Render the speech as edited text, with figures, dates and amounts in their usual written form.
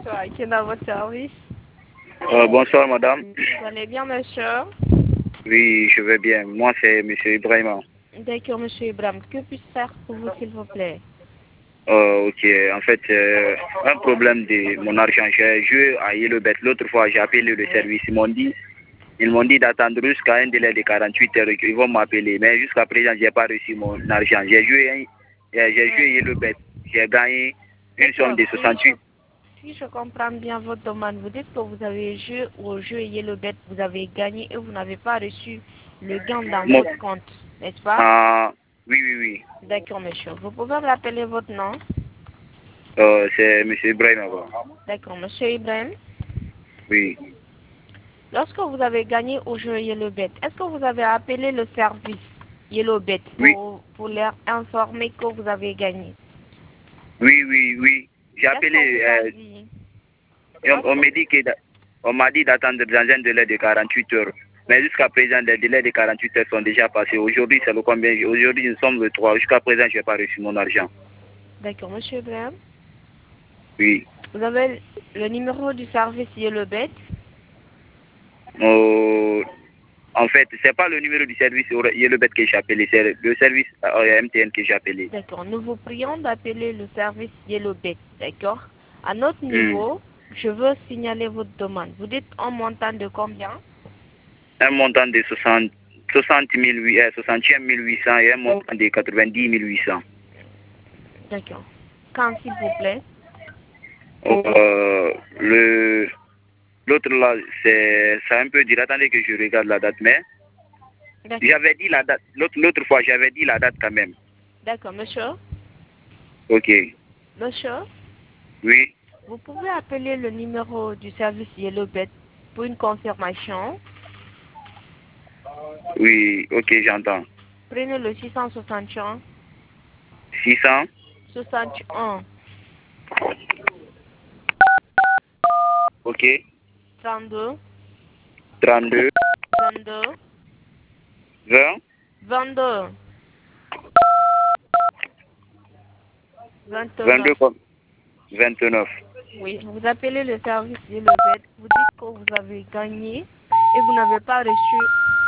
Bonsoir, qui est dans votre service? Bonsoir madame. Vous allez bien, monsieur? Oui, je vais bien. Moi c'est monsieur Ibrahima. D'accord, monsieur Ibrahim. Que puis-je faire pour vous, s'il vous plaît? Ok, en fait, un problème de mon argent. J'ai joué à Yellowbet. L'autre fois, j'ai appelé le service. Ils m'ont dit d'attendre jusqu'à un délai de 48 heures qu'ils vont m'appeler. Mais jusqu'à présent, j'ai pas reçu mon argent. J'ai joué Yellowbet. J'ai gagné une somme de 68. Si je comprends bien votre demande, vous dites que vous avez joué au jeu Yellowbet, vous avez gagné et vous n'avez pas reçu le gain dans votre compte, n'est-ce pas? Ah, oui. D'accord, monsieur. Vous pouvez me rappeler votre nom? C'est monsieur Ibrahima. D'accord, monsieur Ibrahim. Oui. Lorsque vous avez gagné au jeu Yellowbet, est-ce que vous avez appelé le service Yellowbet Oui. pour leur informer que vous avez gagné? Oui. J'ai appelé. On m'a dit d'attendre dans un délai de 48 heures. Mais jusqu'à présent, les délais de 48 heures sont déjà passés. Aujourd'hui, c'est le combien? Aujourd'hui, nous sommes le 3. Jusqu'à présent, je n'ai pas reçu mon argent. D'accord, monsieur Ibrahim. Oui. Vous avez le numéro du service Yellowbet? En fait, c'est pas le numéro du service Yellowbet que j'ai appelé, c'est le service MTN que j'ai appelé. D'accord, nous vous prions d'appeler le service Yellowbet, d'accord? À notre niveau, je veux signaler votre demande. Vous dites un montant de combien? Un montant de 61 800 et un montant de 90 800. D'accord. Quand, s'il vous plaît? L'autre là, c'est un peu dur. Attendez que je regarde la date, mais j'avais dit la date. L'autre fois, j'avais dit la date quand même. D'accord, monsieur. Ok. Monsieur? Oui. Vous pouvez appeler le numéro du service Yellowbet pour une confirmation. Oui, ok, j'entends. Prenez le 661. 600. 61. Ok. 32. 32. 22. 20. 22. 22 29. comme 29. Oui, vous appelez le service Yellowbet, vous dites que vous avez gagné et vous n'avez pas reçu